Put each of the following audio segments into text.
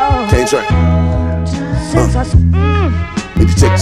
Can't train. Check.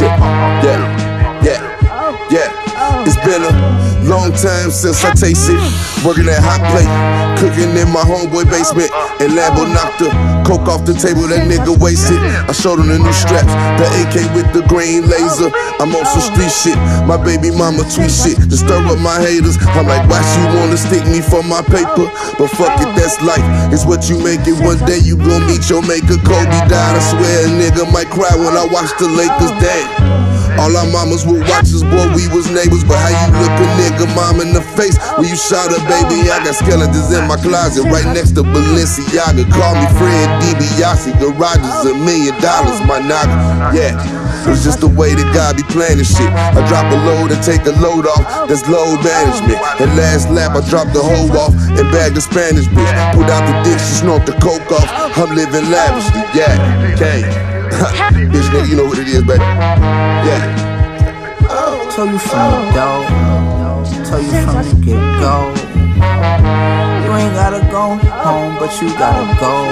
Yeah. It's been a long time since I tasted working that hot plate, cooking in my homeboy basement, and Lambo knocked the coke off the table, that nigga wasted. I showed him the new straps, the AK with the green laser. I'm on some street shit, my baby mama tweet shit to stir up my haters. I'm like, why she wanna stick me for my paper? But fuck it, that's life, it's what you make it. One day you gon' meet your maker. Kobe died, I swear a nigga might cry when I watch the Lakers. Damn. All our mamas would watch us, boy, we was neighbors. But how you look a nigga mom in the face when you shot her, baby? I got skeletons in my closet right next to Balenciaga. Call me Fred DiBiase, garage is $1 million, my nigga. Yeah, it's just the way that God be playing this shit. I drop a load and take a load off, that's load management. That last lap, I dropped the hoe off and bagged the Spanish bitch. Pulled out the dick, she snort the coke off. I'm living lavishly, yeah, okay. Bitch nigga, you know what it is, baby. Yeah. Told you from the door, told you from the get-go. You ain't gotta go home, but you gotta go.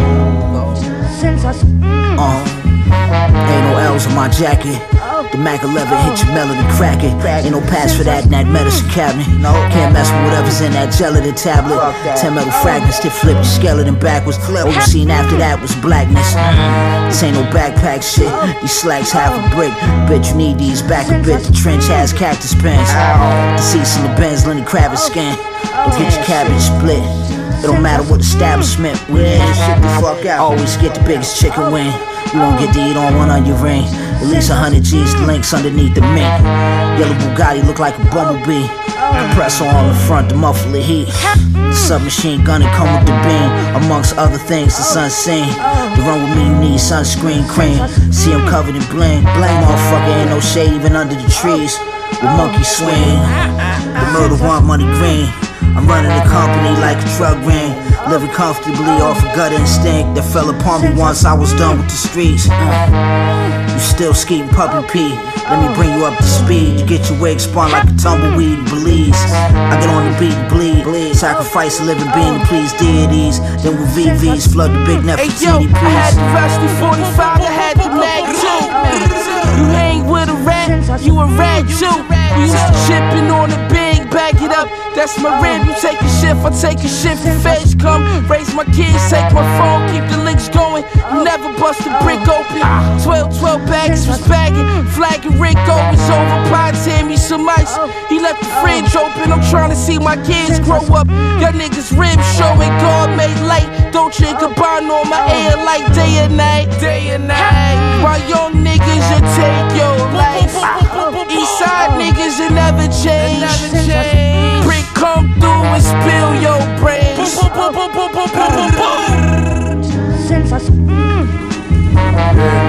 Ain't no L's on my jacket. The Mac 11 hit your melody, crack it. Ain't no pass for that in that medicine cabinet. Can't mess with whatever's in that gelatin tablet. 10 metal fragments that flip your skeleton backwards. All you seen after that was blackness. This ain't no backpack shit. These slacks half a brick. Bet you need these back a bit. The trench has cactus pants. The seats in the Benz, Lenny Kravitz skin. Don't get your cabbage split. It don't matter what establishment we in. Shit the fuck out. Always get the biggest chicken wing. You won't get to eat on one on your ring. At least 100 G's, the links underneath the mink. Yellow Bugatti look like a bumblebee. Compressor on the front to muffle the heat. The submachine gun it come with the beam. Amongst other things, the sun's seen. To run with me, you need sunscreen cream. See him covered in bling. Motherfucker, ain't no shade even under the trees. With monkey swing. The murder want money green. I'm running the company like a drug ring. Living comfortably off a gut instinct that fell upon me once I was done with the streets. You still skeeting puppy pee. Let me bring you up to speed. You get your wig spun like a tumbleweed in Belize. I get on the beat and bleed. Sacrifice a living being to please deities. Then with VVs flood the big Nefertiti. I had the rusty 45, I had the mag too. You hang with a rat, you a rat too. We used to chippin' on the big, back it up. That's my rib. You take a shift, I take a shift. The feds come, raise my kids, take my phone, keep the links going. You never bust a brick open. 12 bags was bagging, flagging Rico was over. Pie tear me some ice. He left the fridge open. I'm trying to see my kids grow up. Y'all niggas ribs showing God made light. Don't drink a bond on my air like day and night. While young niggas you take your life. Eastside niggas you never change. Brick come through and spill your brains. Yeah.